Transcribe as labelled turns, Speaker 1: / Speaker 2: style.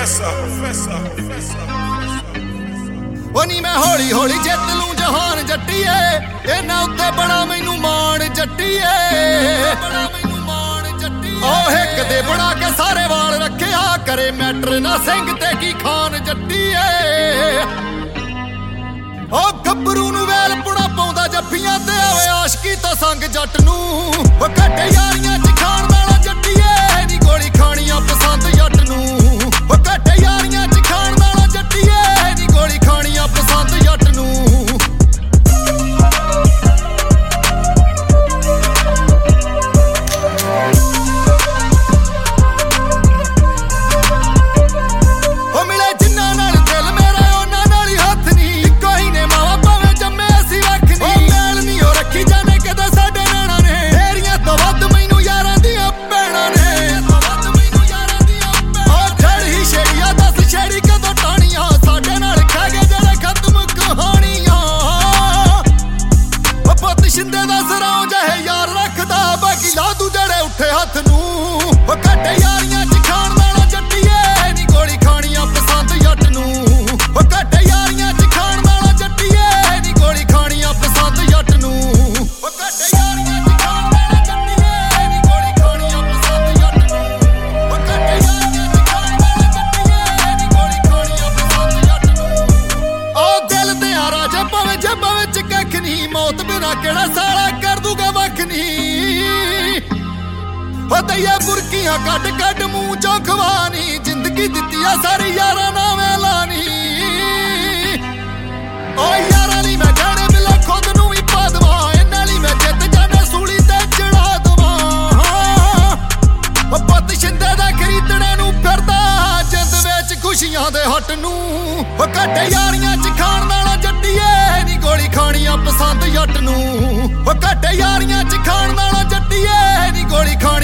Speaker 1: ਨੀ ਮੈਂ ਹੌਲੀ ਹੌਲੀ ਜਿੱਤ ਲੂੰ ਜਹਾਨ ਜੱਟੀਏ, ਇਹਨਾਂ ਉੱਤੇ ਬੜਾ ਮੈਨੂੰ ਮਾਣ ਜੱਟੀਏ। ਉਹ ਇੱਕ ਦੇ ਬਣਾ ਕੇ ਸਾਰੇ ਵਾਲ ਰੱਖਿਆ ਕਰੇ ਮੈਟਰ ਨਾ ਸਿੰਘ ਤੇ ਕੀ ਖਾਨ ਜੱਟੀਏ। ਉਹ ਗੱਭਰੂ ਨੂੰ ਵੇਲ ਪੁਣਾ ਪਾਉਂਦਾ ਜੱਫੀਆਂ ਤੇ ਆਵੇ ਆਸ਼ਕੀ ਤੋਂ ਸੰਗ ਜੱਟ ਨੂੰ। ਉਹ ਘੱਟੇ ਯਾਰੀਆਂ ਚ ਖਾਣ ਵਾਲਾ ਜੱਟੀਏ, ਨੀ ਗੋਲੀ ਖਾਣੀਆਂ ਪਸੰਦ ਜੱਟ ਨੂੰ। ਉਹ ਘੱਟੇ ਯਾਰੀਆਂ ਚ ਖਾਣ ਵਾਲਾ ਜੱਟੀਏ, ਨੀ ਗੋਲੀ ਖਾਣੀਆਂ ਪਸੰਦ ਜੱਟ ਨੂੰ। ਸ਼ਿੰਦੇ ਦਾ ਸਰਾਉ ਜਿਹੇ ਯਾਰ ਰੱਖਦਾ, ਬਾਕੀ ਲਾ ਦੂ ਜਿਹੜੇ ਉੱਠੇ ਹੱਥ ਨੂੰ। ਉਹ ਘੱਟੇ ਯਾਰੀਆਂ ਚ ਖਾਣ ਵਾਲਾ ਜੱਟੀਏ, ਨੀ ਗੋਲੀ ਖਾਣੀਆਂ ਪਸੰਦ ਜੱਟ ਨੂੰ। ਉਹ ਘੱਟੇ ਯਾਰੀਆਂ ਚ ਖਾਣ ਵਾਲਾ ਜੱਟੀਏ, ਨੀ ਗੋਲੀ ਖਾਣੀਆਂ ਪਸੰਦ ਜੱਟ ਨੂੰ। ਉਹ ਘੱਟੇ ਯਾਰੀਆਂ ਚ ਖਾਣ ਵਾਲਾ ਜੱਟੀਏ, ਨੀ ਗੋਲੀ ਖਾਣੀਆਂ ਪਸੰਦ ਜੱਟ ਨੂੰ। ਉਹ ਘੱਟੇ ਯਾਰੀਆਂ ਚ ਖਾਣ ਵਾਲਾ ਜੱਟੀਏ, ਨੀ ਗੋਲੀ ਖਾਣੀਆਂ ਪਸੰਦ ਜੱਟ ਨੂੰ। ਉਹ ਦਿਲ ਤੇ ਆ ਰਾਜਾ ਭਾਵੇਂ ਜੱਬਾਂ ਵਿੱਚ ਕੱਖ ਨੀ, ਮੌਤ ਬਿਨਾ ਕਿਹੜਾ ਸਾਲਾ ਕਰ ਦੂਗਾ ਵੱਖ ਨੀ। ਉਹ ਦਈਆ ਬੁਰਕੀਆਂ ਕੱਢ ਕੱਢ ਮੂੰਹ ਚੋਂ ਖਵਾਨੀ, ਜ਼ਿੰਦਗੀ ਦਿੱਤੀ ਆ ਸਾਰੇ ਯਾਰਾਂ ਨਾਲ ਵੇਲਾਨੀ। ਉਹ ਯਾਰਾਂ ਲਈ ਮੈਂ ਗਾਣੇ ਮਿਲਾ ਖੁਦ ਨੂੰ ਵੀ ਪਾ ਦਵਾਂ, ਇਹਨਾਂ ਲਈ ਮੈਂ ਜਿੱਤ ਜਾਣਾ ਸੂਲੀ ਤੇ ਚੜਾ ਦਵਾਂ। ਉਹ ਪੁੱਤ ਸ਼ਿੰਦੇ ਦਾ ਖਰੀਦਣੇ ਨੂੰ ਫਿਰਦਾ, ਜਿੰਦ ਵਿੱਚ ਖੁਸ਼ੀਆਂ ਦੇ ਹੱਟ ਨੂੰ। ਉਹ ਘੱਟੇ ਯਾਰੀਆਂ ਚ ਖਾਣ ਵਾਲਾ ਜੱਟੀਏ, ਨੀ ਗੋਲੀ ਖਾਣੀਆਂ ਪਸੰਦ ਜੱਟ ਨੂੰ। ਉਹ ਘੱਟੇ ਯਾਰੀਆਂ ਚ ਖਾਣ ਵਾਲਾ ਜੱਟੀਏ, ਨੀ ਗੋਲੀ ਖਾਣ